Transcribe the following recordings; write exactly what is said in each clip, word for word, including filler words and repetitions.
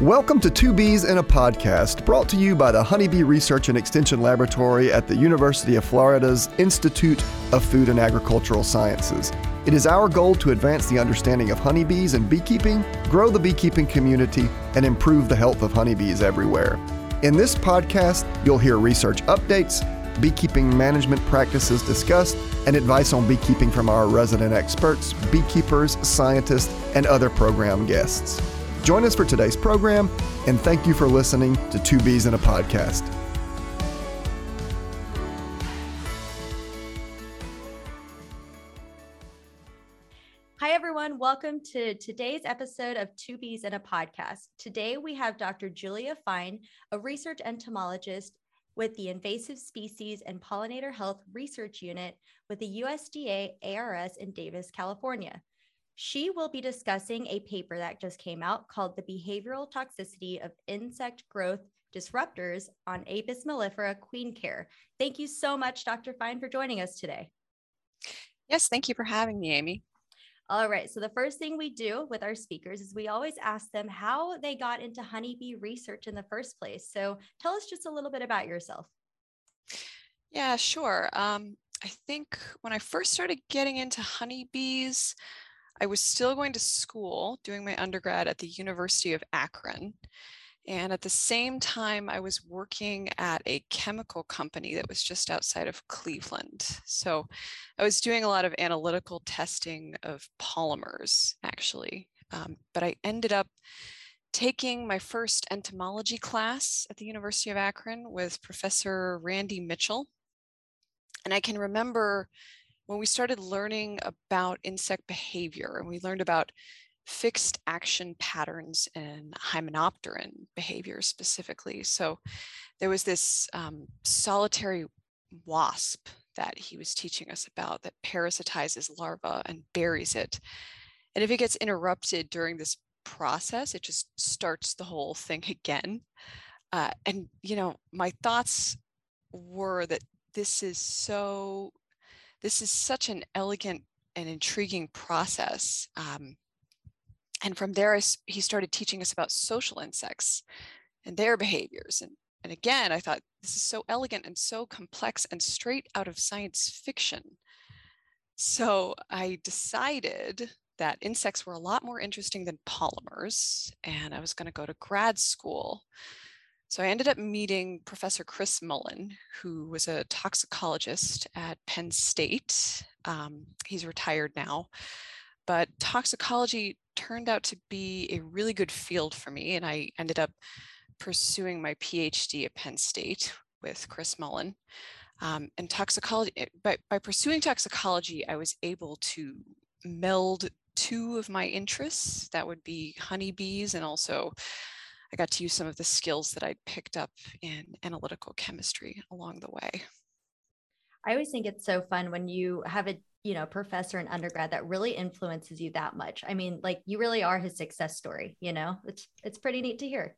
Welcome to Two Bees in a Podcast, brought to you by the Honeybee Research and Extension Laboratory at the University of Florida's Institute of Food and Agricultural Sciences. It is our goal to advance the understanding of honeybees and beekeeping, grow the beekeeping community, and improve the health of honeybees everywhere. In this podcast, you'll hear research updates, beekeeping management practices discussed, and advice on beekeeping from our resident experts, beekeepers, scientists, and other program guests. Join us for today's program, and thank you for listening to Two Bees in a Podcast. Hi, everyone. Welcome to today's episode of Two Bees in a Podcast. Today, we have Doctor Julia Fine, a research entomologist with the Invasive Species and Pollinator Health Research Unit with the U S D A A R S in Davis, California. She will be discussing a paper that just came out called The Behavioral Toxicity of Insect Growth Disruptors on Apis mellifera Queen Care. Thank you so much, Doctor Fine, for joining us today. Yes, thank you for having me, Amy. All right, so the first thing we do with our speakers is we always ask them how they got into honeybee research in the first place. So tell us just a little bit about yourself. Yeah, sure. Um, I think when I first started getting into honeybees, I was still going to school, doing my undergrad at the University of Akron. And at the same time, I was working at a chemical company that was just outside of Cleveland. So I was doing a lot of analytical testing of polymers, actually. Um, but I ended up taking my first entomology class at the University of Akron with Professor Randy Mitchell. And I can remember when we started learning about insect behavior, and we learned about fixed action patterns and hymenopteran behavior specifically. So there was this um, solitary wasp that he was teaching us about that parasitizes larvae and buries it. And if it gets interrupted during this process, it just starts the whole thing again. Uh, and, you know, my thoughts were that this is so This is such an elegant and intriguing process. Um, and from there, I, he started teaching us about social insects and their behaviors. And, and again, I thought this is so elegant and so complex and straight out of science fiction. So I decided that insects were a lot more interesting than polymers, and I was going to go to grad school. So I ended up meeting Professor Chris Mullen, who was a toxicologist at Penn State. Um, he's retired now, but toxicology turned out to be a really good field for me, and I ended up pursuing my PhD at Penn State with Chris Mullen. Um, and toxicology, by, by pursuing toxicology, I was able to meld two of my interests. That would be honeybees, and also I got to use some of the skills that I'd picked up in analytical chemistry along the way. I always think it's so fun when you have a, you know, professor in undergrad that really influences you that much. I mean, like, you really are his success story, you know, it's, it's pretty neat to hear.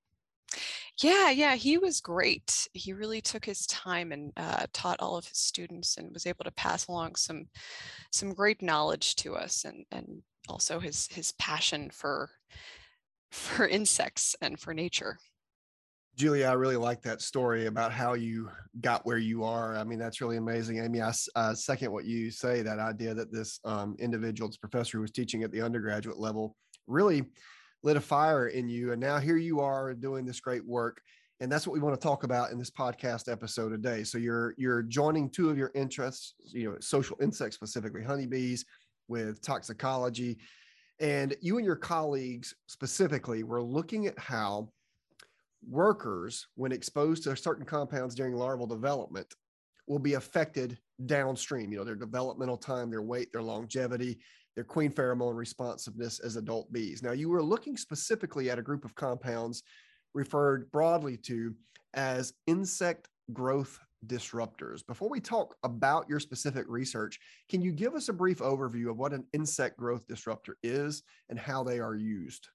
Yeah, yeah, he was great. He really took his time and uh, taught all of his students and was able to pass along some, some great knowledge to us, and, and also his, his passion for for insects and for nature. Julia, I really like that story about how you got where you are. I mean, that's really amazing. Amy, I uh, second what you say, that idea that this um, individual, this professor who was teaching at the undergraduate level, really lit a fire in you. And now here you are doing this great work. And that's what we want to talk about in this podcast episode today. So you're, you're joining two of your interests, you know, social insects, specifically honeybees, with toxicology. And you and your colleagues specifically were looking at how workers, when exposed to certain compounds during larval development, will be affected downstream. You know, their developmental time, their weight, their longevity, their queen pheromone responsiveness as adult bees. Now, you were looking specifically at a group of compounds referred broadly to as insect growth disruptors. Before we talk about your specific research, can you give us a brief overview of what an insect growth disruptor is and how they are used?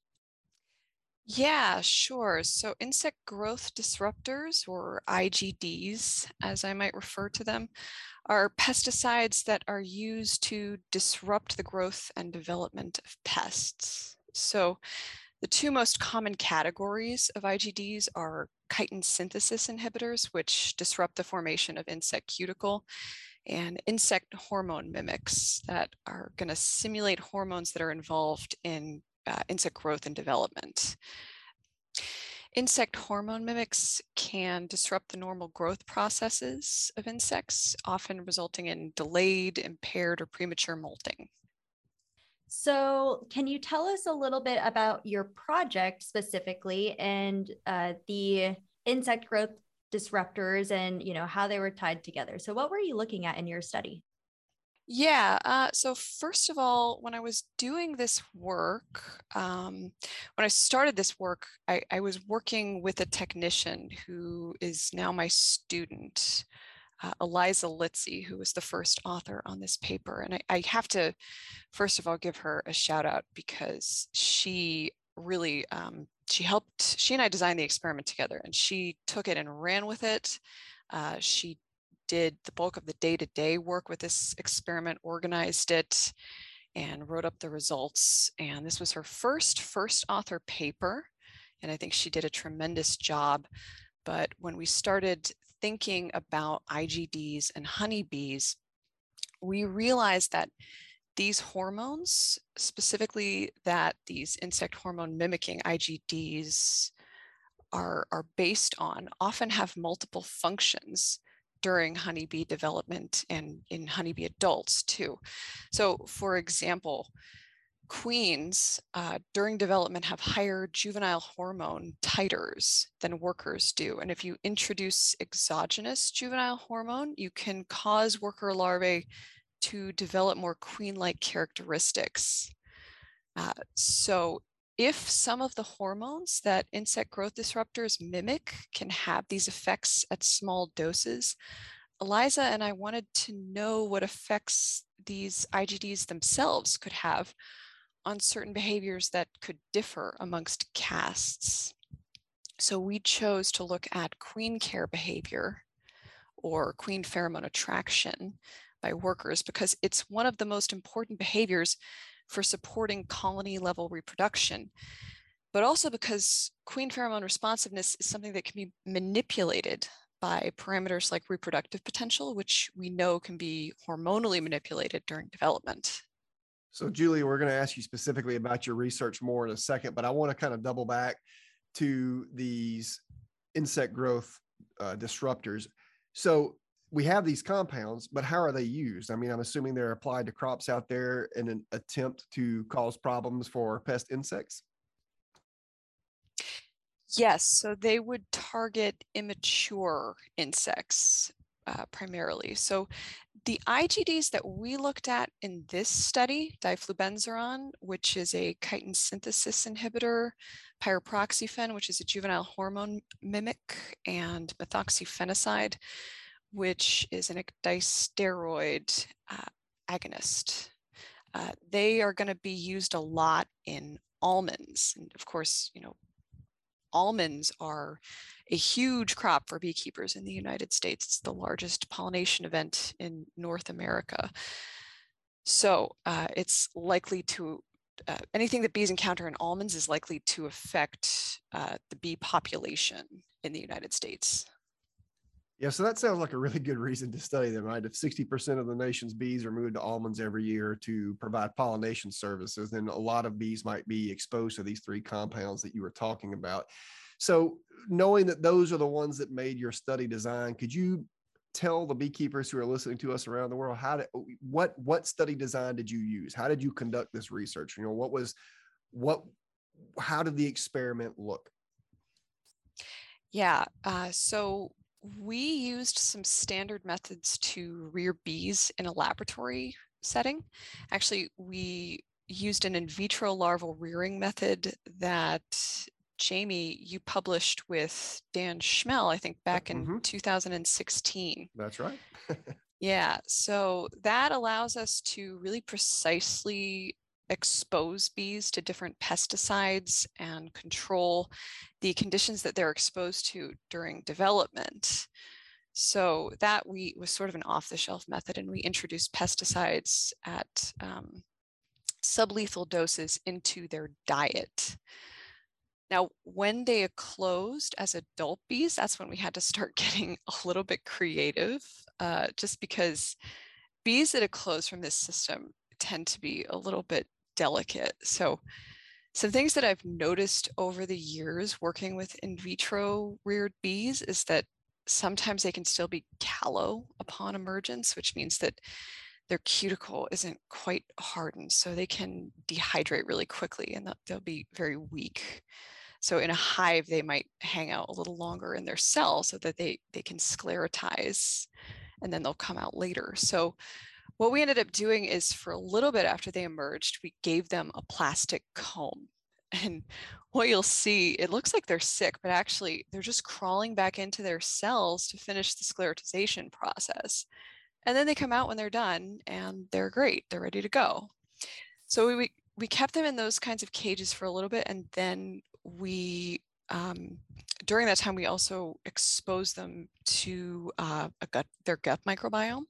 Yeah, sure. So insect growth disruptors, or I G Ds, as I might refer to them, are pesticides that are used to disrupt the growth and development of pests. So The two most common categories of I G Ds are chitin synthesis inhibitors, which disrupt the formation of insect cuticle, and insect hormone mimics that are going to simulate hormones that are involved in uh, insect growth and development. Insect hormone mimics can disrupt the normal growth processes of insects, often resulting in delayed, impaired, or premature molting. So can you tell us a little bit about your project specifically and uh, the insect growth disruptors and, you know, how they were tied together? So what were you looking at in your study? Yeah, uh, so first of all, when I was doing this work, um, when I started this work, I, I was working with a technician who is now my student, uh, Eliza Litzy, who was the first author on this paper. And I, I have to, first of all, give her a shout out because she really, um, she helped, she and I designed the experiment together, and she took it and ran with it. Uh, she did the bulk of the day-to-day work with this experiment, organized it, and wrote up the results. And this was her first first author paper, and I think she did a tremendous job. But when we started thinking about I G Ds and honeybees, we realized that these hormones, specifically that these insect hormone mimicking I G Ds are, are based on, often have multiple functions during honeybee development and in honeybee adults too. So for example, queens uh, during development have higher juvenile hormone titers than workers do. And if you introduce exogenous juvenile hormone, you can cause worker larvae to develop more queen-like characteristics. Uh, so if some of the hormones that insect growth disruptors mimic can have these effects at small doses, Eliza and I wanted to know what effects these I G Ds themselves could have on certain behaviors that could differ amongst castes. So we chose to look at queen care behavior, or queen pheromone attraction, by workers because it's one of the most important behaviors for supporting colony level reproduction, but also because queen pheromone responsiveness is something that can be manipulated by parameters like reproductive potential, which we know can be hormonally manipulated during development. So Julia, we're going to ask you specifically about your research more in a second, but I want to kind of double back to these insect growth uh, disruptors. So we have these compounds, but how are they used? I mean, I'm assuming they're applied to crops out there in an attempt to cause problems for pest insects. Yes, so they would target immature insects uh, primarily. So the I G Ds that we looked at in this study, diflubenzuron, which is a chitin synthesis inhibitor, pyriproxyfen, which is a juvenile hormone mimic, and methoxyphenicide, which is an ecdysteroid uh, agonist. Uh, they are going to be used a lot in almonds. And of course, you know, almonds are a huge crop for beekeepers in the United States. It's the largest pollination event in North America. So uh, it's likely to, uh, anything that bees encounter in almonds is likely to affect uh, the bee population in the United States. Yeah, so that sounds like a really good reason to study them, right? If sixty percent of the nation's bees are moved to almonds every year to provide pollination services, then a lot of bees might be exposed to these three compounds that you were talking about. So knowing that those are the ones that made your study design, could you tell the beekeepers who are listening to us around the world, how to, what, what study design did you use? How did you conduct this research? You know, what was, what, how did the experiment look? Yeah, uh, so we used some standard methods to rear bees in a laboratory setting. Actually, we used an in vitro larval rearing method that Jamie, you published with Dan Schmel, I think back in mm-hmm. two thousand sixteen. That's right. Yeah, so that allows us to really precisely expose bees to different pesticides and control the conditions that they're exposed to during development. So that we was sort of an off-the-shelf method, and we introduced pesticides at um, sublethal doses into their diet. Now, when they closed as adult bees, that's when we had to start getting a little bit creative, uh, just because bees that eclose from this system tend to be a little bit delicate. So some things that I've noticed over the years working with in vitro reared bees is that sometimes they can still be callow upon emergence, which means that their cuticle isn't quite hardened. So they can dehydrate really quickly and they'll be very weak. So in a hive, they might hang out a little longer in their cell so that they, they can sclerotize, and then they'll come out later. So what we ended up doing is, for a little bit after they emerged, we gave them a plastic comb. And what you'll see, it looks like they're sick, but actually they're just crawling back into their cells to finish the sclerotization process. And then they come out when they're done and they're great, they're ready to go. So we, we kept them in those kinds of cages for a little bit, and then we, um, during that time, we also exposed them to uh, a gut, their gut microbiome.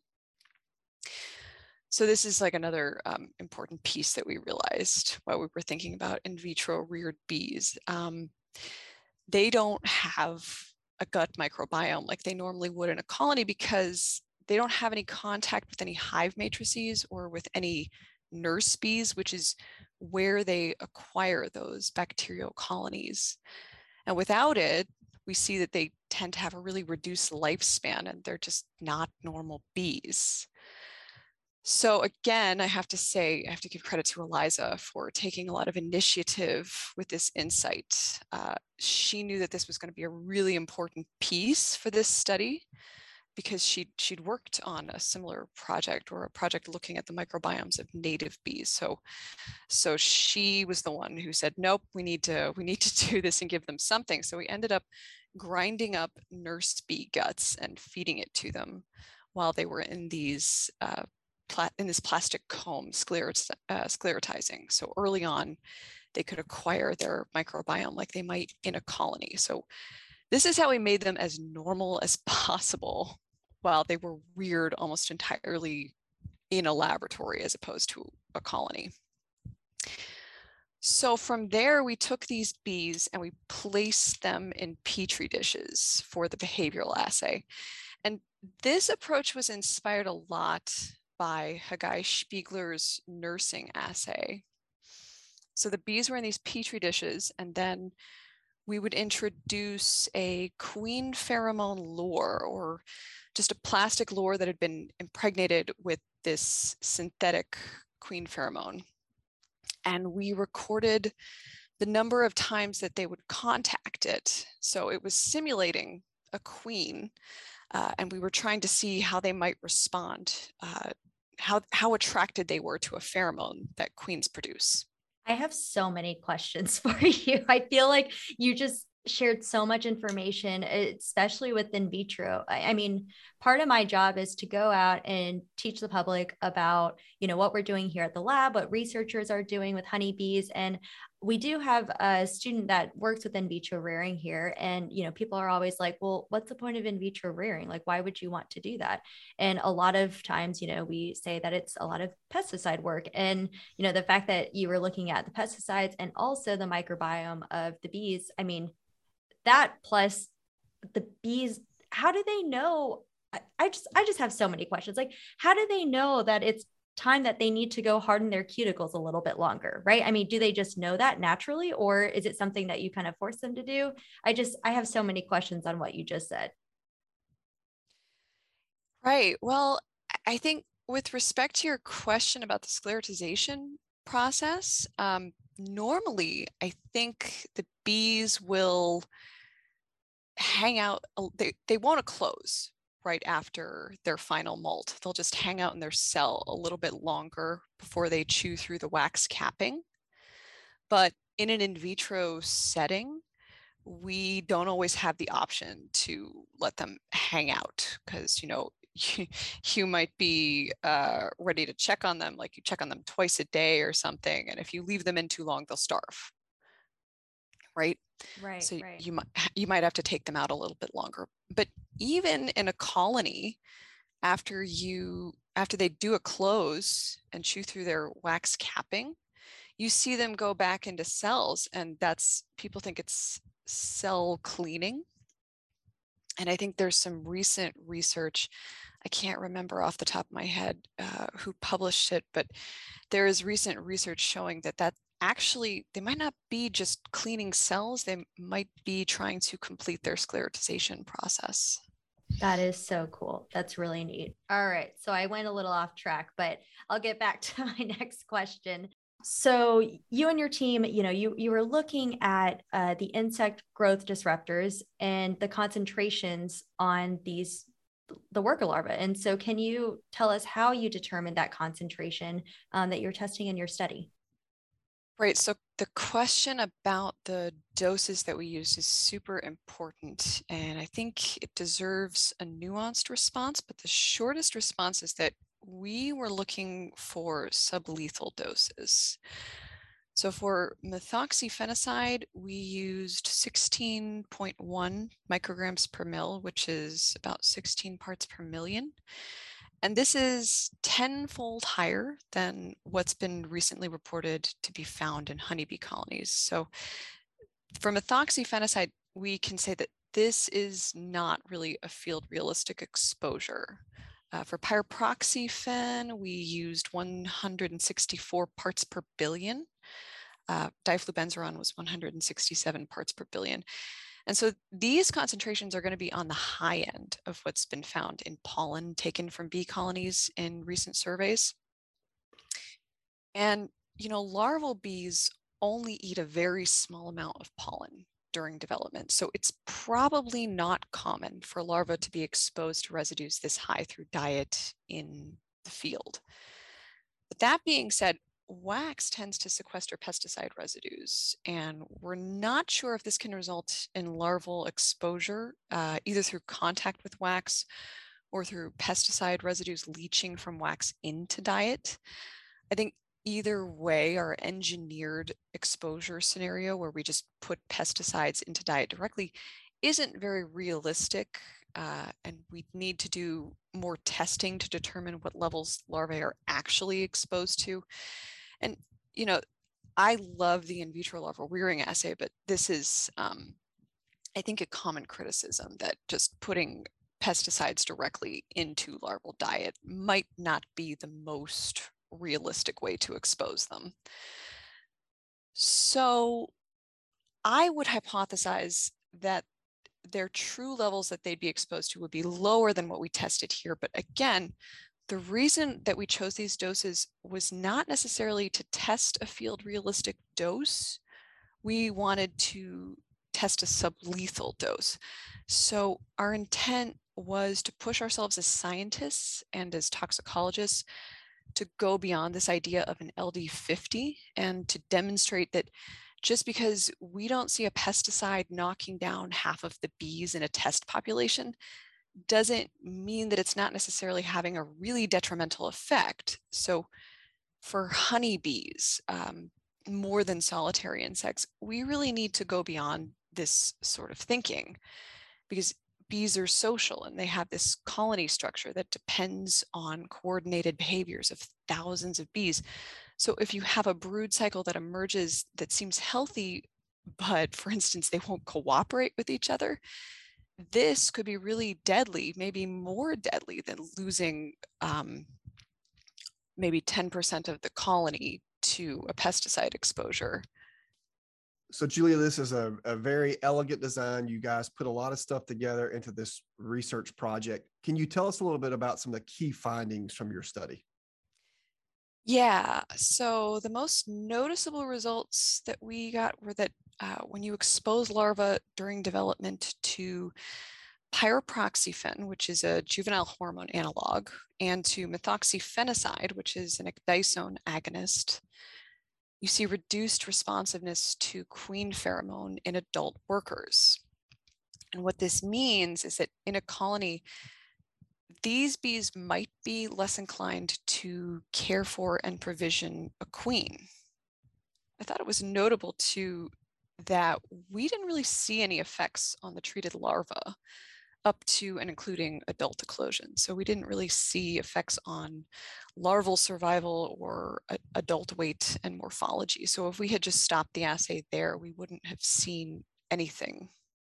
So this is like another um, important piece that we realized while we were thinking about in vitro reared bees. Um, they don't have a gut microbiome like they normally would in a colony, because they don't have any contact with any hive matrices or with any nurse bees, which is where they acquire those bacterial colonies. And without it, we see that they tend to have a really reduced lifespan, and they're just not normal bees. So again, I have to say, I have to give credit to Eliza for taking a lot of initiative with this insight. Uh, she knew that this was going to be a really important piece for this study, because she'd, she'd worked on a similar project, or a project looking at the microbiomes of native bees. So, so she was the one who said, nope, we need to, we need to do this and give them something. So we ended up grinding up nurse bee guts and feeding it to them while they were in these, uh, in this plastic comb sclerot uh, sclerotizing. So early on, they could acquire their microbiome like they might in a colony. So this is how we made them as normal as possible while they were reared almost entirely in a laboratory as opposed to a colony. So from there, we took these bees and we placed them in Petri dishes for the behavioral assay. And this approach was inspired a lot by Hagai Spiegler's nursing assay. So the bees were in these Petri dishes, and then we would introduce a queen pheromone lure, or just a plastic lure that had been impregnated with this synthetic queen pheromone. And we recorded the number of times that they would contact it. So it was simulating a queen, uh, and we were trying to see how they might respond, uh, how, how attracted they were to a pheromone that queens produce. I have so many questions for you. I feel like you just shared so much information, especially with in vitro. I mean, part of my job is to go out and teach the public about, you know, what we're doing here at the lab, what researchers are doing with honeybees. And we do have a student that works with in vitro rearing here. And, you know, people are always like, well, what's the point of in vitro rearing? Like, why would you want to do that? And a lot of times, you know, we say that it's a lot of pesticide work. And, you know, the fact that you were looking at the pesticides and also the microbiome of the bees, I mean, that plus the bees, how do they know? I, I just, I just have so many questions. Like, how do they know that it's time that they need to go harden their cuticles a little bit longer, right? I mean, do they just know that naturally, or is it something that you kind of force them to do? I just, I have so many questions on what you just said. Right. Well, I think with respect to your question about the sclerotization process, um, normally I think the bees will hang out, they, they won't close right after their final molt. They'll just hang out in their cell a little bit longer before they chew through the wax capping. But in an in vitro setting, we don't always have the option to let them hang out, because, you know, you, you might be uh, ready to check on them, like you check on them twice a day or something. And if you leave them in too long, they'll starve. Right. Right. So right. you might you might have to take them out a little bit longer. But even in a colony, after you after they do a close and chew through their wax capping, you see them go back into cells, and that's, people think it's cell cleaning. And I think there's some recent research, I can't remember off the top of my head uh, who published it, but there is recent research showing that that actually, they might not be just cleaning cells, they might be trying to complete their sclerotization process. That is so cool. That's really neat. All right. So I went a little off track, but I'll get back to my next question. So you and your team, you know, you, you were looking at uh, the insect growth disruptors and the concentrations on these, the worker larvae. And so can you tell us how you determined that concentration um, that you're testing in your study? Right. So the question about the doses that we use is super important, and I think it deserves a nuanced response, but the shortest response is that we were looking for sublethal doses. So for methoxyfenicide, we used sixteen point one micrograms per mil, which is about sixteen parts per million. And this is tenfold higher than what's been recently reported to be found in honeybee colonies. So for methoxyfenicide, we can say that this is not really a field realistic exposure. Uh, for pyroproxyfen, we used one hundred sixty-four parts per billion. Uh, diflubenzuron was one hundred sixty-seven parts per billion. And so these concentrations are going to be on the high end of what's been found in pollen taken from bee colonies in recent surveys. And, you know, larval bees only eat a very small amount of pollen during development. So it's probably not common for larvae to be exposed to residues this high through diet in the field. But that being said, wax tends to sequester pesticide residues, and we're not sure if this can result in larval exposure, uh, either through contact with wax or through pesticide residues leaching from wax into diet. I think either way, our engineered exposure scenario where we just put pesticides into diet directly isn't very realistic, uh, and we need to do more testing to determine what levels larvae are actually exposed to. And, you know, I love the in vitro larval rearing assay, but this is, um, I think, a common criticism that just putting pesticides directly into larval diet might not be the most realistic way to expose them. So I would hypothesize that their true levels that they'd be exposed to would be lower than what we tested here. But again, the reason that we chose these doses was not necessarily to test a field realistic dose. We wanted to test a sublethal dose. So our intent was to push ourselves as scientists and as toxicologists to go beyond this idea of an L D fifty and to demonstrate that just because we don't see a pesticide knocking down half of the bees in a test population doesn't mean that it's not necessarily having a really detrimental effect. So for honeybees, um, more than solitary insects, we really need to go beyond this sort of thinking, because bees are social and they have this colony structure that depends on coordinated behaviors of thousands of bees. So if you have a brood cycle that emerges that seems healthy, but for instance, they won't cooperate with each other, this could be really deadly, maybe more deadly than losing um, maybe ten percent of the colony to a pesticide exposure. So Julia, this is a, a very elegant design. You guys put a lot of stuff together into this research project. Can you tell us a little bit about some of the key findings from your study? Yeah, so the most noticeable results that we got were that uh, when you expose larvae during development to pyroproxyfen, which is a juvenile hormone analog, and to methoxyfenicide, which is an ecdysone agonist, you see reduced responsiveness to queen pheromone in adult workers. And what this means is that in a colony, these bees might be less inclined to care for and provision a queen. I thought it was notable too that we didn't really see any effects on the treated larva. up to and including adult eclosion. So we didn't really see effects on larval survival or a, adult weight and morphology. So if we had just stopped the assay there, we wouldn't have seen anything.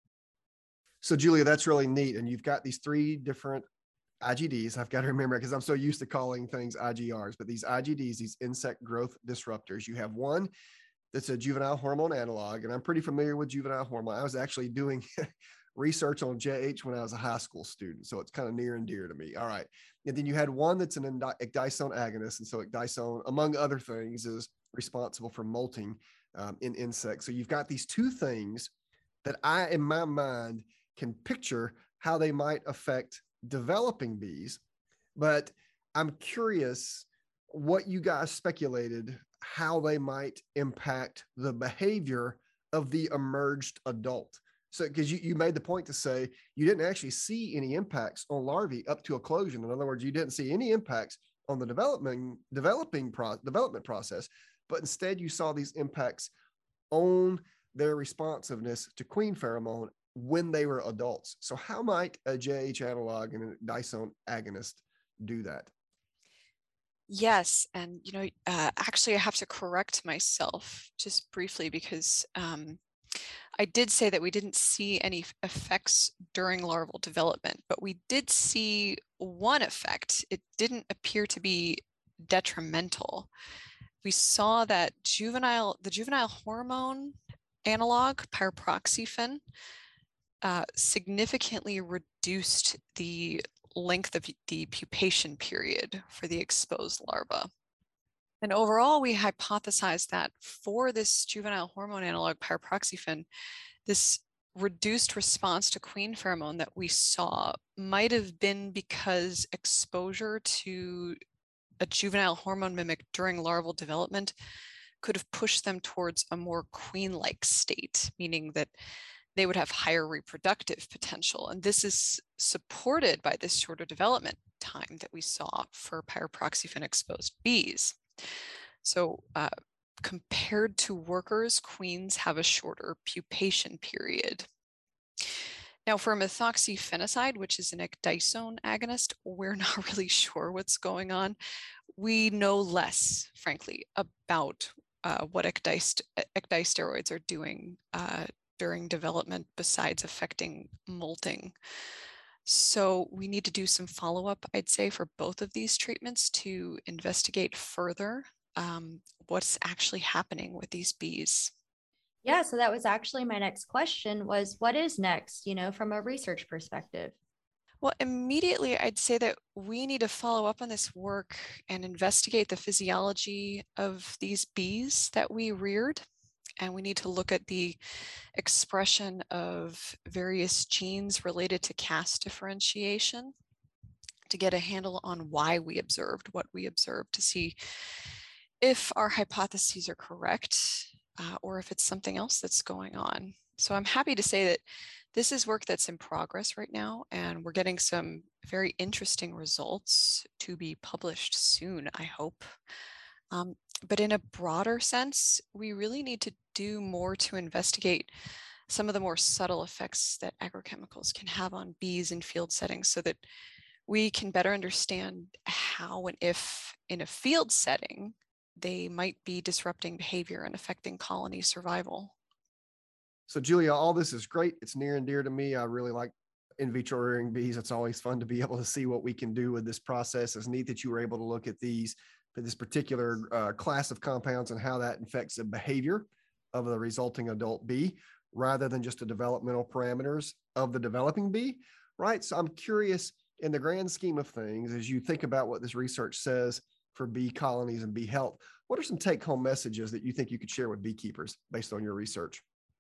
So Julia, that's really neat. And you've got these three different I G Ds. I've got to remember because I'm so used to calling things I G Rs, but these I G Ds, these insect growth disruptors, you have one that's a juvenile hormone analog. And I'm pretty familiar with juvenile hormone. I was actually doing research on J H when I was a high school student. So it's kind of near and dear to me. All right. And then you had one that's an ecdysone agonist. And so ecdysone, among other things, is responsible for molting um, in insects. So you've got these two things that I, in my mind, can picture how they might affect developing bees. But I'm curious what you guys speculated how they might impact the behavior of the emerged adult. So, because you, you made the point to say you didn't actually see any impacts on larvae up to eclosion. In other words, you didn't see any impacts on the development, developing pro, development process, but instead you saw these impacts on their responsiveness to queen pheromone when they were adults. So how might a J H analog and a ecdysone agonist do that? Yes, and you know, uh, actually I have to correct myself just briefly because um, I did say that we didn't see any effects during larval development, but we did see one effect. It didn't appear to be detrimental. We saw that juvenile, the juvenile hormone analog, pyriproxyfen, uh, significantly reduced the length of the pupation period for the exposed larva. And overall, we hypothesized that for this juvenile hormone analog pyriproxyfen, this reduced response to queen pheromone that we saw might have been because exposure to a juvenile hormone mimic during larval development could have pushed them towards a more queen-like state, meaning that they would have higher reproductive potential. And this is supported by this shorter development time that we saw for pyriproxyfen exposed bees. So uh, compared to workers, queens have a shorter pupation period. Now for methoxyphenicide, which is an ecdysone agonist, we're not really sure what's going on. We know less, frankly, about uh, what ecdyst ecdysteroids are doing uh, during development besides affecting molting. So we need to do some follow-up, I'd say, for both of these treatments to investigate further um, what's actually happening with these bees. Yeah, so that was actually my next question was what is next, you know, from a research perspective? Well, immediately I'd say that we need to follow up on this work and investigate the physiology of these bees that we reared. And we need to look at the expression of various genes related to caste differentiation to get a handle on why we observed what we observed, to see if our hypotheses are correct uh, or if it's something else that's going on. So I'm happy to say that this is work that's in progress right now, and we're getting some very interesting results to be published soon, I hope. Um, but in a broader sense, we really need to do more to investigate some of the more subtle effects that agrochemicals can have on bees in field settings so that we can better understand how and if in a field setting, they might be disrupting behavior and affecting colony survival. So Julia, all this is great. It's near and dear to me. I really like in vitro rearing bees. It's always fun to be able to see what we can do with this process. It's neat that you were able to look at these, this particular uh, class of compounds and how that affects the behavior of the resulting adult bee rather than just the developmental parameters of the developing bee, right? So I'm curious, in the grand scheme of things, as you think about what this research says for bee colonies and bee health, what are some take-home messages that you think you could share with beekeepers based on your research?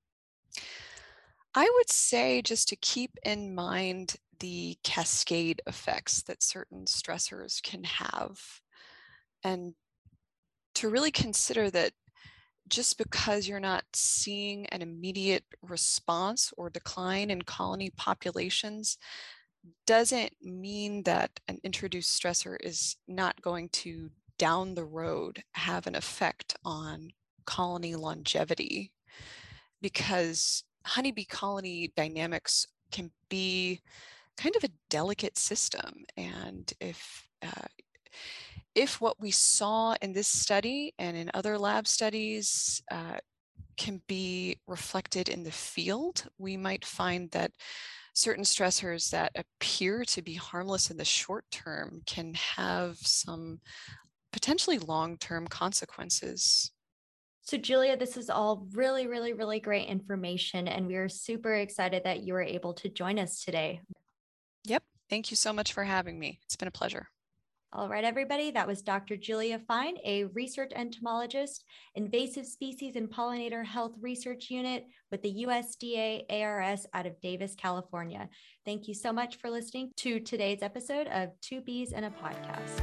I would say just to keep in mind the cascade effects that certain stressors can have, and to really consider that just because you're not seeing an immediate response or decline in colony populations doesn't mean that an introduced stressor is not going to down the road have an effect on colony longevity, because honeybee colony dynamics can be kind of a delicate system. And if uh, if what we saw in this study and in other lab studies uh, can be reflected in the field, we might find that certain stressors that appear to be harmless in the short term can have some potentially long-term consequences. So, Julia, this is all really, really, really great information, and we are super excited that you were able to join us today. Yep. Thank you so much for having me. It's been a pleasure. All right, everybody, that was Doctor Julia Fine, a research entomologist, invasive species and pollinator health research unit with the U S D A A R S out of Davis, California. Thank you so much for listening to today's episode of Two Bees and a Podcast.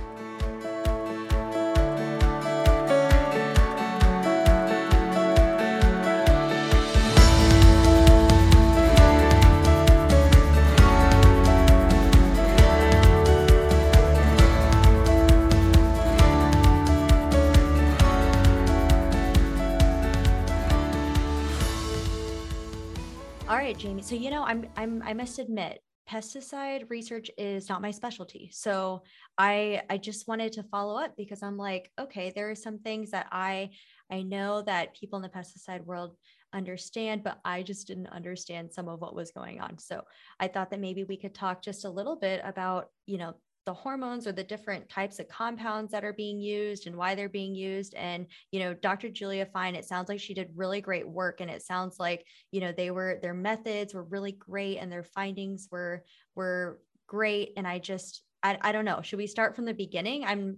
All right, Jamie. So, you know, I'm, I'm, I must admit, pesticide research is not my specialty. So I, I just wanted to follow up because I'm like, okay, there are some things that I, I know that people in the pesticide world understand, but I just didn't understand some of what was going on. So I thought that maybe we could talk just a little bit about, you know, the hormones or the different types of compounds that are being used and why they're being used. And, you know, Doctor Julia Fine, it sounds like she did really great work. And it sounds like, you know, they were, their methods were really great and their findings were, were great. And I just, I, I don't know, should we start from the beginning? I'm,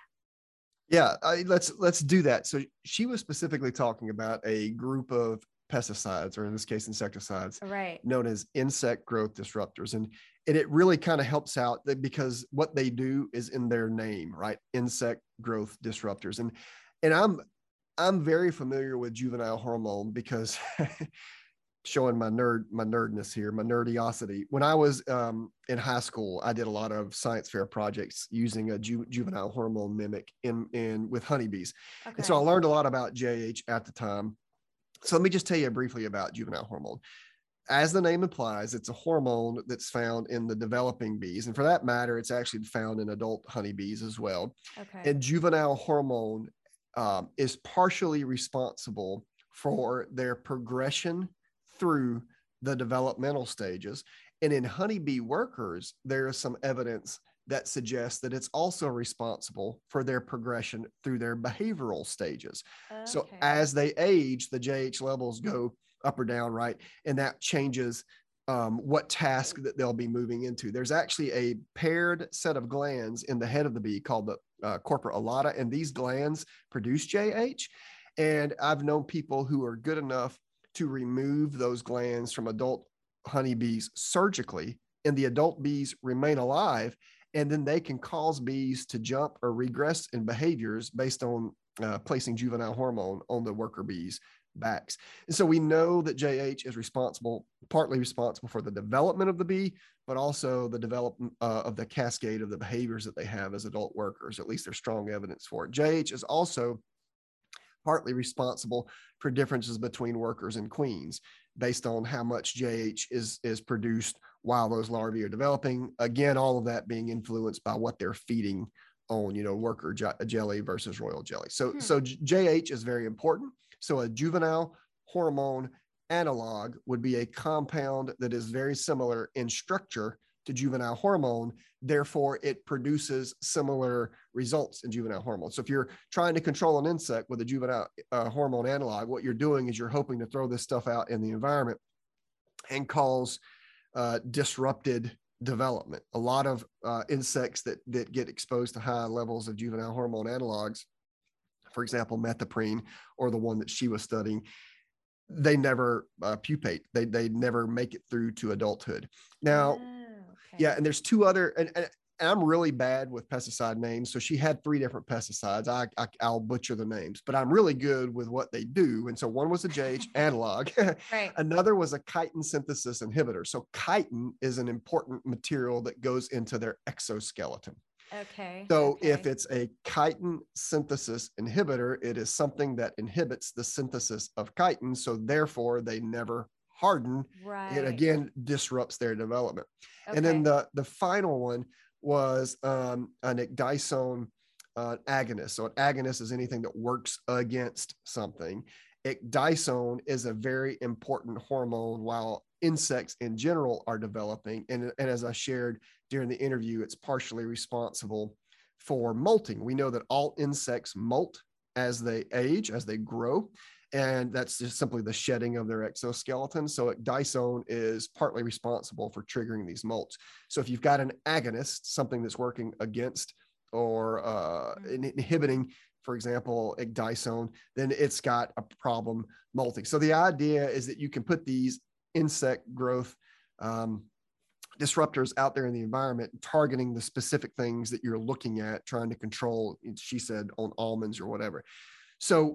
Yeah, I, let's, let's do that. So she was specifically talking about a group of pesticides, or in this case, insecticides, right, known as insect growth disruptors. And, and it really kind of helps out that because what they do is in their name, right? Insect growth disruptors. And, and I'm, I'm very familiar with juvenile hormone because showing my nerd, my nerdness here, my nerdiosity. When I was um, in high school, I did a lot of science fair projects using a ju- juvenile hormone mimic in, in with honeybees. okay. And so I learned a lot about J H at the time. So let me just tell you briefly about juvenile hormone. As the name implies, it's a hormone that's found in the developing bees. And for that matter, it's actually found in adult honeybees as well. Okay. And juvenile hormone um, is partially responsible for their progression through the developmental stages. And in honeybee workers, there is some evidence that suggests that it's also responsible for their progression through their behavioral stages. Okay. So as they age, the J H levels go up or down, right? And that changes um, what task that they'll be moving into. There's actually a paired set of glands in the head of the bee called the uh, corpora allata, and these glands produce J H. And I've known people who are good enough to remove those glands from adult honeybees surgically, and the adult bees remain alive, and then they can cause bees to jump or regress in behaviors based on uh, placing juvenile hormone on the worker bees' backs. And so we know that J H is responsible, partly responsible for the development of the bee, but also the development uh, of the cascade of the behaviors that they have as adult workers. At least there's strong evidence for it. J H is also partly responsible for differences between workers and queens based on how much J H is, is produced while those larvae are developing. Again, all of that being influenced by what they're feeding on, you know, worker j- jelly versus royal jelly. So, hmm. so J H is very important. So a juvenile hormone analog would be a compound that is very similar in structure to juvenile hormone. Therefore, it produces similar results in juvenile hormone. So if you're trying to control an insect with a juvenile uh, hormone analog, what you're doing is you're hoping to throw this stuff out in the environment and cause uh, disrupted development. A lot of uh, insects that, that get exposed to high levels of juvenile hormone analogs, for example, methoprene, or the one that she was studying, they never uh, pupate. They, they never make it through to adulthood. Now, oh. Okay. Yeah, and there's two other, and, and I'm really bad with pesticide names. So she had three different pesticides. I, I, I'll butcher the names, but I'm really good with what they do. And so one was a J H analog. Right. Another was a chitin synthesis inhibitor. So chitin is an important material that goes into their exoskeleton. Okay. So okay. if it's a chitin synthesis inhibitor, it is something that inhibits the synthesis of chitin. So therefore, they never harden, Right. it again disrupts their development. Okay. And then the, the final one was um, an ecdysone uh, agonist. So an agonist is anything that works against something. Ecdysone is a very important hormone while insects in general are developing. And, and as I shared during the interview, it's partially responsible for molting. We know that all insects molt as they age, as they grow, and that's just simply the shedding of their exoskeleton. So ecdysone is partly responsible for triggering these molts. So if you've got an agonist, something that's working against or uh, inhibiting, for example, ecdysone, then it's got a problem molting. So the idea is that you can put these insect growth um, disruptors out there in the environment, targeting the specific things that you're looking at, trying to control, she said, on almonds or whatever. So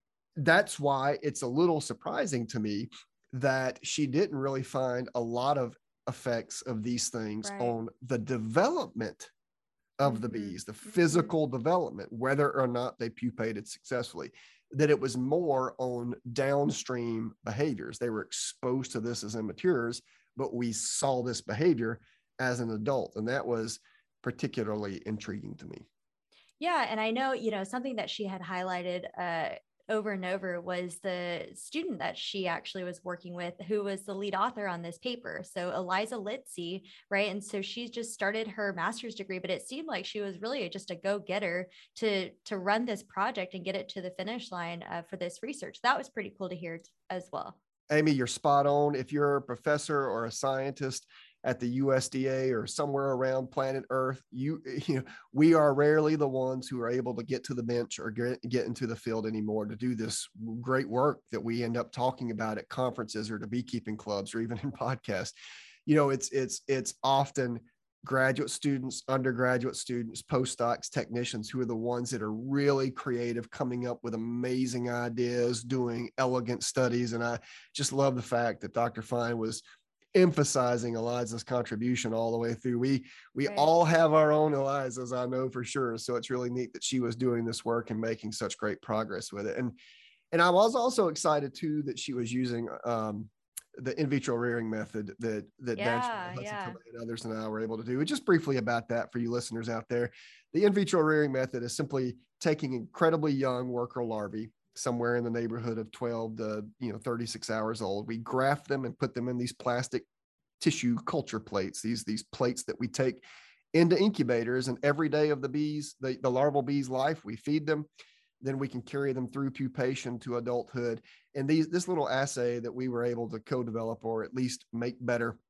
that's why it's a little surprising to me that she didn't really find a lot of effects of these things right. on the development of mm-hmm. the bees, the physical mm-hmm. development, whether or not they pupated successfully, that it was more on downstream behaviors. They were exposed to this as immatures, but we saw this behavior as an adult. And that was particularly intriguing to me. Yeah. And I know, you know, something that she had highlighted uh, over and over was the student that she actually was working with, who was the lead author on this paper. So Eliza Litzy, right? And so she's just started her master's degree, but it seemed like she was really just a go-getter to, to run this project and get it to the finish line uh, for this research. That was pretty cool to hear as well. Amy, you're spot on. If you're a professor or a scientist at the U S D A or somewhere around planet Earth, you, you know, we are rarely the ones who are able to get to the bench or get, get into the field anymore to do this great work that we end up talking about at conferences or to beekeeping clubs or even in podcasts. You know, it's, it's, it's often graduate students, undergraduate students, postdocs, technicians who are the ones that are really creative, coming up with amazing ideas, doing elegant studies. And I just love the fact that Doctor Fine was emphasizing Eliza's contribution all the way through. We we right. all have our own Elizas, I know for sure. So it's really neat that she was doing this work and making such great progress with it. And and I was also excited too that she was using um, the in vitro rearing method that that yeah, Dan yeah. and others and I were able to do. Just briefly about that for you listeners out there, the in vitro rearing method is simply taking incredibly young worker larvae, somewhere in the neighborhood of twelve to, you know, thirty-six hours old. We graft them and put them in these plastic tissue culture plates, these, these plates that we take into incubators, and every day of the bees, the, the larval bees' life, we feed them. Then we can carry them through pupation to adulthood. And these, this little assay that we were able to co-develop or at least make better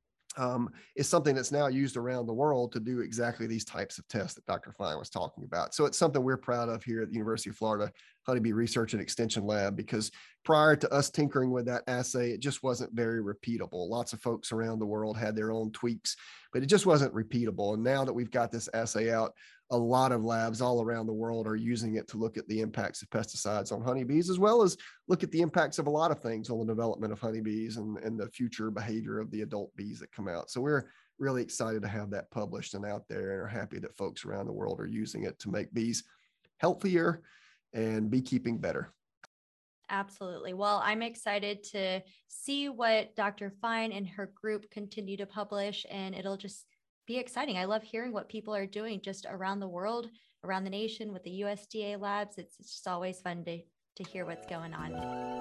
Um, is something that's now used around the world to do exactly these types of tests that Doctor Fine was talking about. So it's something we're proud of here at the University of Florida Honeybee Research and Extension Lab, because prior to us tinkering with that assay, it just wasn't very repeatable. Lots of folks around the world had their own tweaks, but it just wasn't repeatable. And now that we've got this assay out, a lot of labs all around the world are using it to look at the impacts of pesticides on honeybees, as well as look at the impacts of a lot of things on the development of honeybees and, and the future behavior of the adult bees that come out. So we're really excited to have that published and out there, and are happy that folks around the world are using it to make bees healthier and beekeeping better. Absolutely. Well, I'm excited to see what Doctor Fine and her group continue to publish, and it'll just be exciting. I love hearing what people are doing just around the world, around the nation with the U S D A labs. It's, it's just always fun to, to hear what's going on.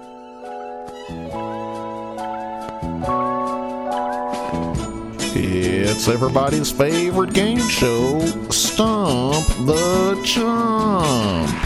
It's everybody's favorite game show, Stump the Chump.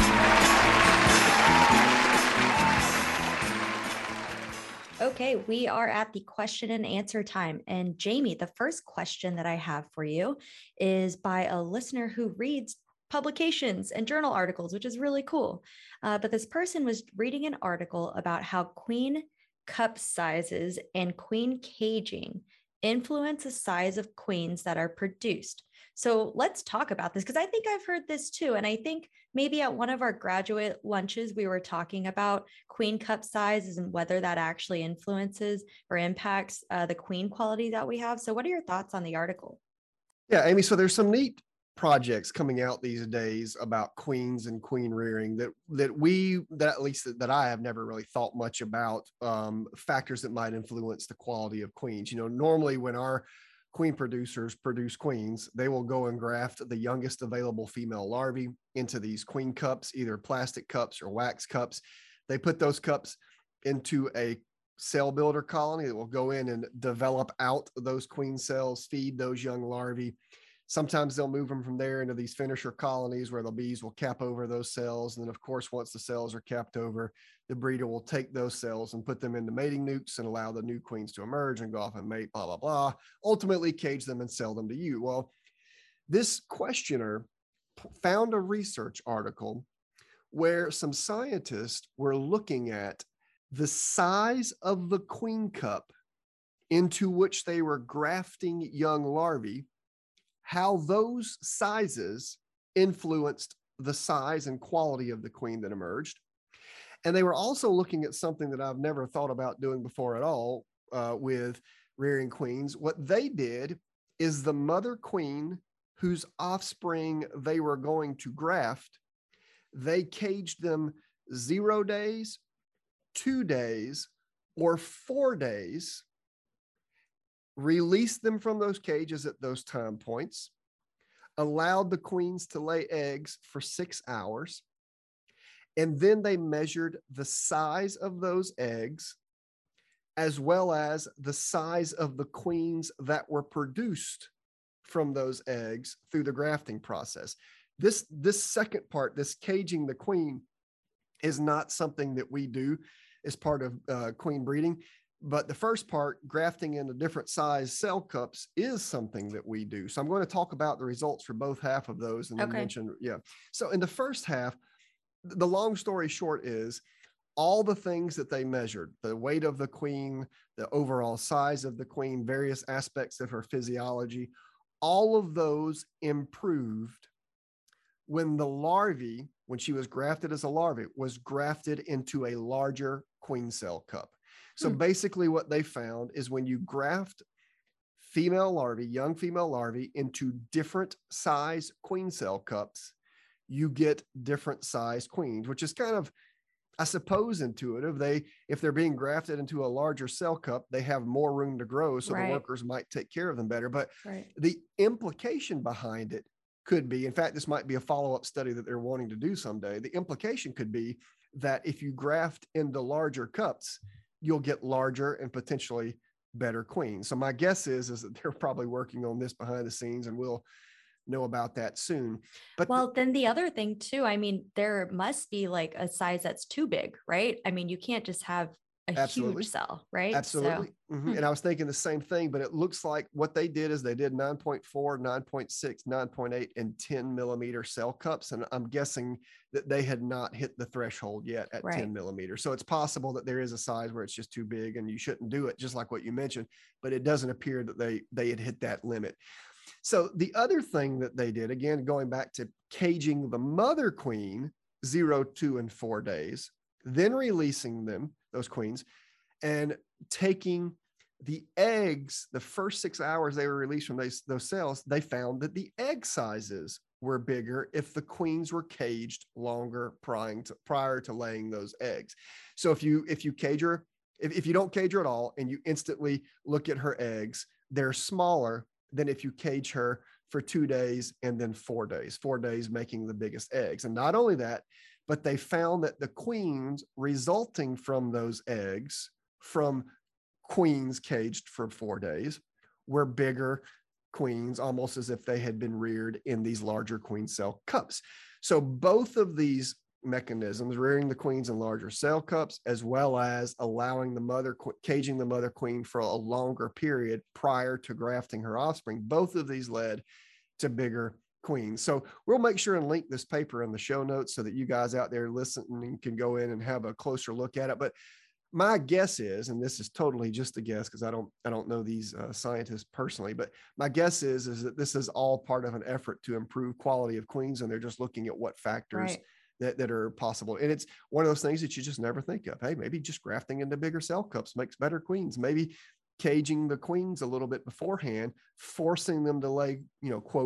Okay, we are at the question and answer time. And Jamie, the first question that I have for you is by a listener who reads publications and journal articles, which is really cool. Uh, but this person was reading an article about how queen cup sizes and queen caging influence the size of queens that are produced. So let's talk about this, because I think I've heard this too. And I think maybe at one of our graduate lunches, we were talking about queen cup sizes and whether that actually influences or impacts uh, the queen quality that we have. So what are your thoughts on the article? Yeah, Amy, so there's some neat projects coming out these days about queens and queen rearing that that we that at least that, that I have never really thought much about, um, factors that might influence the quality of queens. You know, normally when our queen producers produce queens, they will go and graft the youngest available female larvae into these queen cups, either plastic cups or wax cups. They put those cups into a cell builder colony that will go in and develop out those queen cells, feed those young larvae. Sometimes they'll move them from there into these finisher colonies where the bees will cap over those cells. And then, of course, once the cells are capped over, the breeder will take those cells and put them into mating nukes and allow the new queens to emerge and go off and mate, blah, blah, blah, ultimately cage them and sell them to you. Well, this questioner found a research article where some scientists were looking at the size of the queen cup into which they were grafting young larvae, how those sizes influenced the size and quality of the queen that emerged. And they were also looking at something that I've never thought about doing before at all, uh, with rearing queens. What they did is the mother queen whose offspring they were going to graft, they caged them zero days, two days, or four days, released them from those cages at those time points, allowed the queens to lay eggs for six hours, and then they measured the size of those eggs as well as the size of the queens that were produced from those eggs through the grafting process. This, this second part, this caging the queen, is not something that we do as part of uh, queen breeding. But the first part, grafting into different size cell cups, is something that we do. So I'm going to talk about the results for both half of those and then Okay. mention, yeah. So in the first half, the long story short is all the things that they measured, the weight of the queen, the overall size of the queen, various aspects of her physiology, all of those improved when the larvae, when she was grafted as a larvae, was grafted into a larger queen cell cup. So Hmm. basically what they found is when you graft female larvae, young female larvae, into different size queen cell cups, you get different size queens, which is kind of, I suppose, intuitive. They, if they're being grafted into a larger cell cup, they have more room to grow, so Right. the workers might take care of them better. But Right. the implication behind it could be, in fact, this might be a follow-up study that they're wanting to do someday. The implication could be that if you graft into larger cups, you'll get larger and potentially better queens. So my guess is, is that they're probably working on this behind the scenes, and we'll know about that soon. But Well, then the other thing too, I mean, there must be like a size that's too big, right? I mean, you can't just have a Absolutely. huge cell, right? absolutely. So, Mhm. hmm. And I was thinking the same thing, but it looks like what they did is they did nine point four, nine point six, nine point eight, and ten millimeter cell cups. And I'm guessing that they had not hit the threshold yet at Right. ten millimeters. So it's possible that there is a size where it's just too big and you shouldn't do it, just like what you mentioned, but it doesn't appear that they, they had hit that limit. So the other thing that they did, again, going back to caging the mother queen zero, two, and four days, then releasing them, those queens, and taking the eggs, the first six hours they were released from those, those cells, they found that the egg sizes were bigger if the queens were caged longer prior to, prior to laying those eggs. So if you, if you cage her, if, if you don't cage her at all and you instantly look at her eggs, they're smaller than if you cage her for two days and then four days, four days making the biggest eggs. And not only that, but they found that the queens resulting from those eggs from queens caged for four days were bigger queens, almost as if they had been reared in these larger queen cell cups. So both of these mechanisms, rearing the queens in larger cell cups, as well as allowing the mother, caging the mother queen for a longer period prior to grafting her offspring, both of these led to bigger queens. So we'll make sure and link this paper in the show notes so that you guys out there listening can go in and have a closer look at it. But my guess is, and this is totally just a guess because I don't, I don't know these uh, scientists personally, but my guess is, is that this is all part of an effort to improve quality of queens, and they're just looking at what factors Right. that, that are possible. And it's one of those things that you just never think of. Hey, maybe just grafting into bigger cell cups makes better queens. Maybe caging the queens a little bit beforehand, forcing them to lay, you know, quote,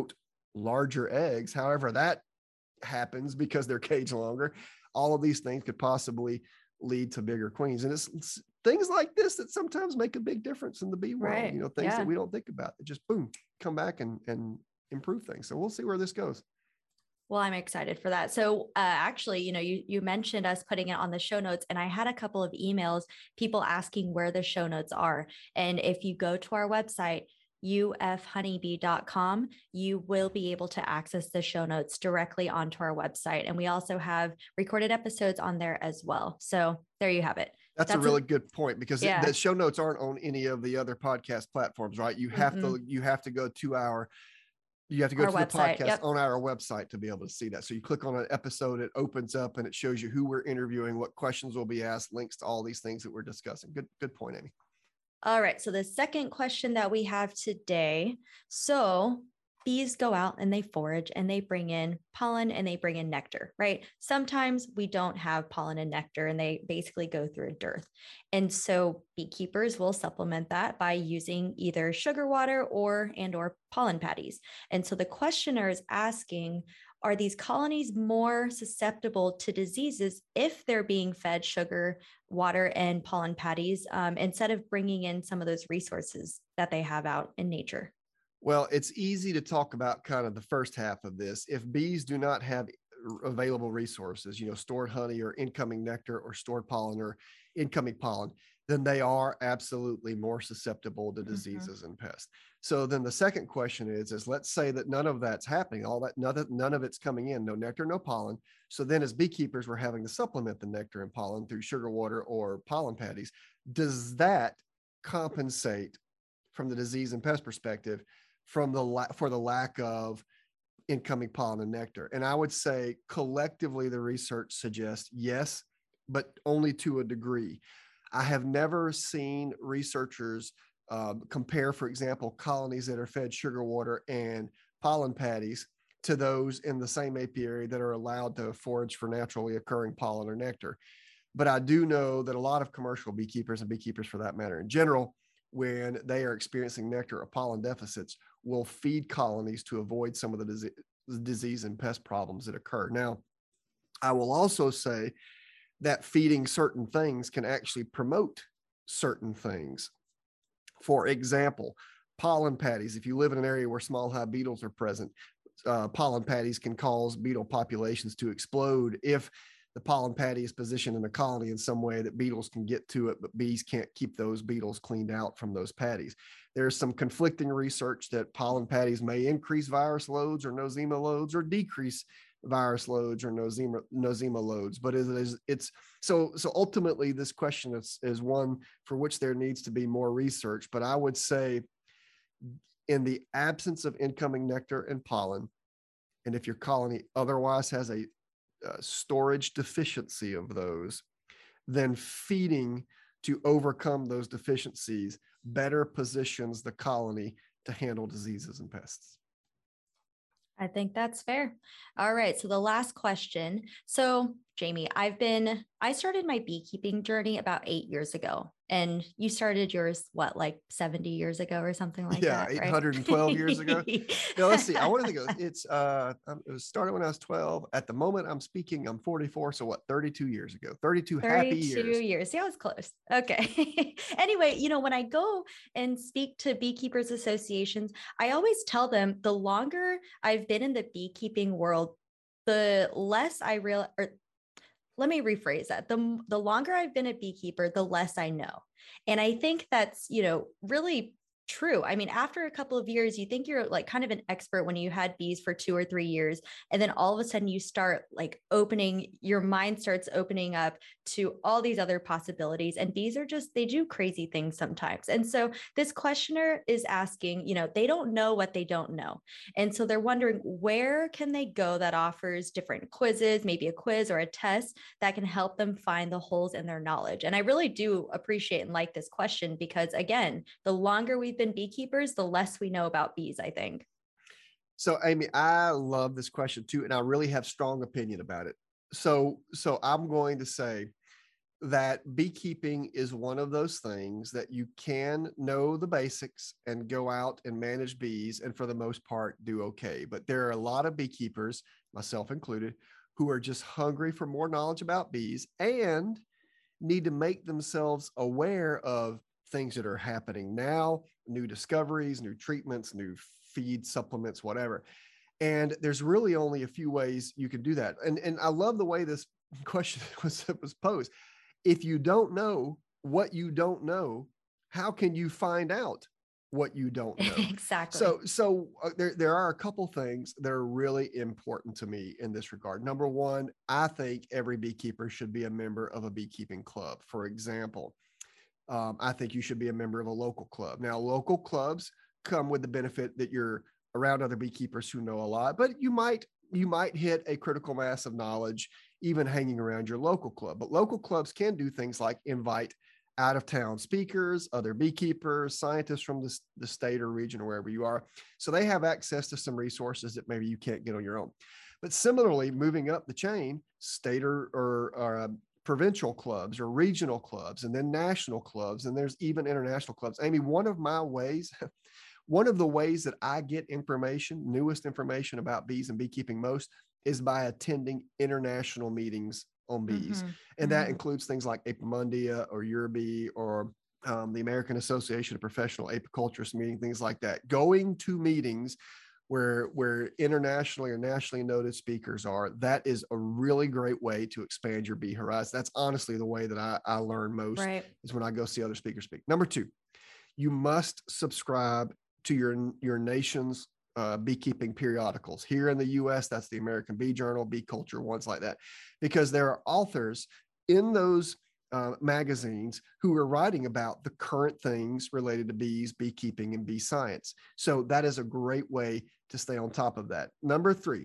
larger eggs. However, that happens because they're caged longer. All of these things could possibly lead to bigger queens. And it's, it's things like this that sometimes make a big difference in the bee world, Right. you know, things Yeah. that we don't think about that just boom, come back and, and improve things. So we'll see where this goes. Well, I'm excited for that. So uh, actually, you know, you, you mentioned us putting it on the show notes, and I had a couple of emails, people asking where the show notes are. And if you go to our website, u f honeybee dot com, you will be able to access the show notes directly onto our website. And we also have recorded episodes on there as well. So there you have it. That's, That's a really a- good point, because it- Yeah. the show notes aren't on any of the other podcast platforms, right? You have Mm-mm. to, you have to go to our, you have to go Our to website, the podcast yep. on our website to be able to see that. So you click on an episode, it opens up and it shows you who we're interviewing, what questions will be asked, links to all these things that we're discussing. Good, good point, Amy. All right. So the second question that we have today. So bees go out and they forage and they bring in pollen and they bring in nectar, right? Sometimes we don't have pollen and nectar and they basically go through a dearth. And so beekeepers will supplement that by using either sugar water or and or pollen patties. And so the questioner is asking, are these colonies more susceptible to diseases if they're being fed sugar, water, and pollen patties um, instead of bringing in some of those resources that they have out in nature? Well, it's easy to talk about kind of the first half of this. If bees do not have available resources, you know, stored honey or incoming nectar or stored pollen or incoming pollen, then they are absolutely more susceptible to diseases mm-hmm. and pests. So then the second question is, is let's say that none of that's happening, all that, none of, none of it's coming in, no nectar, no pollen. So then as beekeepers, we're having to supplement the nectar and pollen through sugar water or pollen patties. Does that compensate from the disease and pest perspective from the la- for the lack of incoming pollen and nectar? And I would say collectively the research suggests yes, but only to a degree. I have never seen researchers uh, compare, for example, colonies that are fed sugar water and pollen patties to those in the same apiary that are allowed to forage for naturally occurring pollen or nectar. But I do know that a lot of commercial beekeepers and beekeepers for that matter in general, when they are experiencing nectar or pollen deficits, will feed colonies to avoid some of the disease, disease and pest problems that occur. Now, I will also say that feeding certain things can actually promote certain things. For example, pollen patties. If you live in an area where small hive beetles are present, uh, pollen patties can cause beetle populations to explode if the pollen patty is positioned in a colony in some way that beetles can get to it, but bees can't keep those beetles cleaned out from those patties. There's some conflicting research that pollen patties may increase virus loads or nosema loads or decrease virus loads or nosema, nosema loads. But it is, it's so, so ultimately this question is, is one for which there needs to be more research. But I would say in the absence of incoming nectar and pollen, and if your colony otherwise has a Uh, storage deficiency of those, then feeding to overcome those deficiencies better positions the colony to handle diseases and pests. I think that's fair. All right. So the last question. So Jamie, I've been, I started my beekeeping journey about eight years ago. And you started yours, what, like seventy years ago or something like yeah, that? Yeah, eight hundred twelve right? years ago. No, let's see. I want to think of it. It's, uh, it was started when I was twelve. At the moment I'm speaking, I'm forty-four. So what, thirty-two years ago, thirty-two, happy years. thirty-two years. Yeah, I was close. Okay. Anyway, you know, when I go and speak to beekeepers associations, I always tell them the longer I've been in the beekeeping world, the less I real or let me rephrase that. The, the longer I've been a beekeeper, the less I know. And I think that's, you know, really true. I mean, after a couple of years, you think you're like kind of an expert when you had bees for two or three years. And then all of a sudden you start like opening, your mind starts opening up to all these other possibilities. And bees are just, they do crazy things sometimes. And so this questioner is asking, you know, they don't know what they don't know. And so they're wondering, where can they go that offers different quizzes, maybe a quiz or a test that can help them find the holes in their knowledge? And I really do appreciate and like this question because, again, the longer we've been beekeepers, the less we know about bees, I think. So, Amy, I love this question too, and I really have strong opinion about it. So, so I'm going to say that beekeeping is one of those things that you can know the basics and go out and manage bees, and for the most part do okay. But there are a lot of beekeepers, myself included, who are just hungry for more knowledge about bees and need to make themselves aware of things that are happening now, new discoveries, new treatments, new feed supplements, whatever. And there's really only a few ways you can do that. And, and I love the way this question was, was posed. If you don't know what you don't know, how can you find out what you don't know? Exactly. So, so uh, there, there are a couple things that are really important to me in this regard. Number one, I think every beekeeper should be a member of a beekeeping club. For example, um, I think you should be a member of a local club. Now, local clubs come with the benefit that you're around other beekeepers who know a lot, but you might you might hit a critical mass of knowledge even hanging around your local club. But local clubs can do things like invite out of town speakers, other beekeepers, scientists from the, the state or region or wherever you are. So they have access to some resources that maybe you can't get on your own. But similarly, moving up the chain, state or, or, or uh, provincial clubs or regional clubs, and then national clubs, and there's even international clubs. Amy, one of my ways, one of the ways that I get information, newest information about bees and beekeeping most, is by attending international meetings on bees. Mm-hmm. And that Mm-hmm. includes things like Apimundia or EURBE or um, the American Association of Professional Apiculturists meeting, things like that. Going to meetings where, where internationally or nationally noted speakers are, that is a really great way to expand your bee horizon. That's honestly the way that I, I learn most, Right. is when I go see other speakers speak. Number two, you must subscribe to your, your nation's uh, beekeeping periodicals. Here in the U S, that's the American Bee Journal, Bee Culture, ones like that, because there are authors in those uh, magazines who are writing about the current things related to bees, beekeeping, and bee science. So that is a great way to stay on top of that. Number three,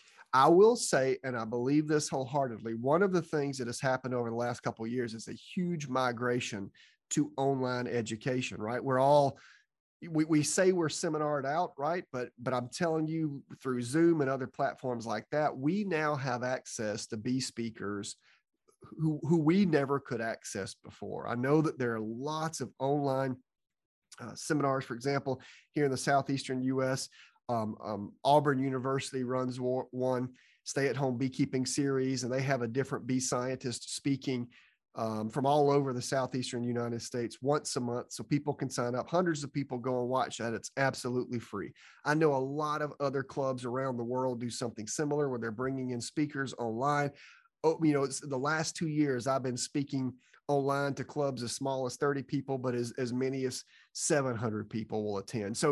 I will say, and I believe this wholeheartedly, one of the things that has happened over the last couple of years is a huge migration to online education, right? We're all We, we say we're seminared out, right? But, but I'm telling you, through Zoom and other platforms like that, we now have access to bee speakers who, who we never could access before. I know that there are lots of online uh, seminars, for example, here in the Southeastern U S, um, um, Auburn University runs one stay-at-home beekeeping series, and they have a different bee scientist speaking Um, from all over the Southeastern United States once a month. So people can sign up. Hundreds of people go and watch that. It's absolutely free. I know a lot of other clubs around the world do something similar where they're bringing in speakers online. Oh, you know, it's the last two years I've been speaking online to clubs as small as thirty people, but as, as many as seven hundred people will attend. So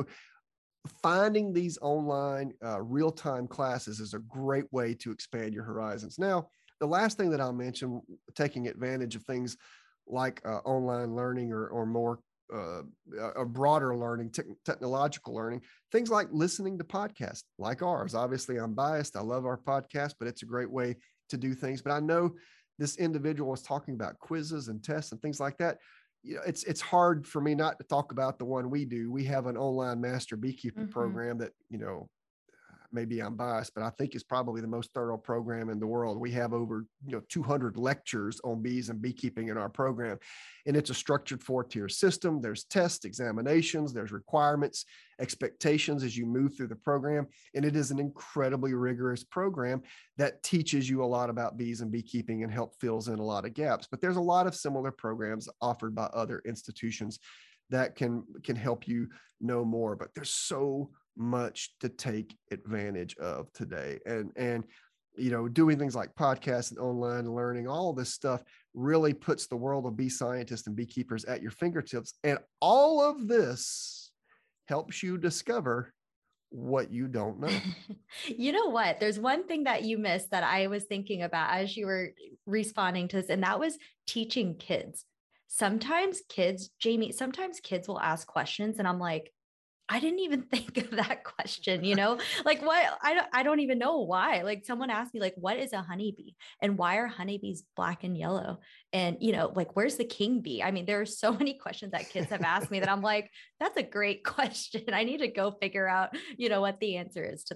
finding these online uh, real-time classes is a great way to expand your horizons. Now, the last thing that I'll mention, taking advantage of things like uh, online learning or, or more uh, a broader learning, te- technological learning, things like listening to podcasts like ours. Obviously, I'm biased. I love our podcast, but it's a great way to do things. But I know this individual was talking about quizzes and tests and things like that. You know, it's it's hard for me not to talk about the one we do. We have an online master beekeeper Mm-hmm. program that, you know, maybe I'm biased, but I think it's probably the most thorough program in the world. We have over, you know, two hundred lectures on bees and beekeeping in our program. And it's a structured four-tier system. There's tests, examinations, there's requirements, expectations as you move through the program. And it is an incredibly rigorous program that teaches you a lot about bees and beekeeping and help fills in a lot of gaps. But there's a lot of similar programs offered by other institutions that can, can help you know more. But there's so much to take advantage of today. And, and, you know, doing things like podcasts and online learning, all of this stuff really puts the world of bee scientists and beekeepers at your fingertips. And all of this helps you discover what you don't know. You know what? There's one thing that you missed that I was thinking about as you were responding to this, and that was teaching kids. Sometimes kids, Jamie, sometimes kids will ask questions and I'm like, I didn't even think of that question, you know, like what, I don't, I don't even know why. Like someone asked me like, what is a honeybee and why are honeybees black and yellow? And, you know, like, where's the king bee? I mean, there are so many questions that kids have asked me that I'm like, that's a great question. I need to go figure out, you know, what the answer is to that.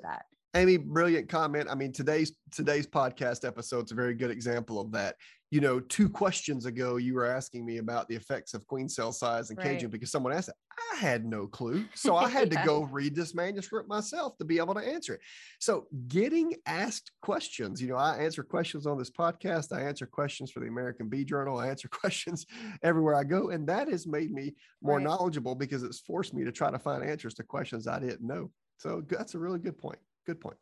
Amy, brilliant comment. I mean, today's today's podcast episode is a very good example of that. You know, two questions ago, you were asking me about the effects of queen cell size and caging Right. because someone asked it. I had no clue. So I had Yeah. to go read this manuscript myself to be able to answer it. So getting asked questions, you know, I answer questions on this podcast. I answer questions for the American Bee Journal. I answer questions everywhere I go. And that has made me more Right. knowledgeable because it's forced me to try to find answers to questions I didn't know. So that's a really good point. Good point.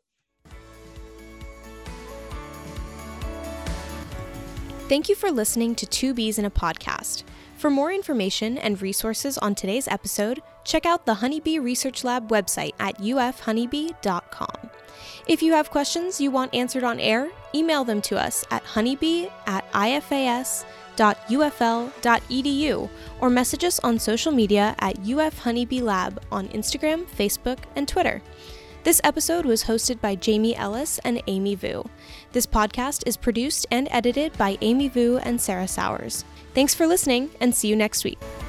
Thank you for listening to Two Bees in a Podcast. For more information and resources on today's episode, check out the Honeybee Research Lab website at u f honeybee dot com. If you have questions you want answered on air, email them to us at honeybee at i f a s dot u f l dot e d u or message us on social media at U F Honeybee Lab on Instagram, Facebook, and Twitter. This episode was hosted by Jamie Ellis and Amy Vu. This podcast is produced and edited by Amy Vu and Sarah Sowers. Thanks for listening, and see you next week.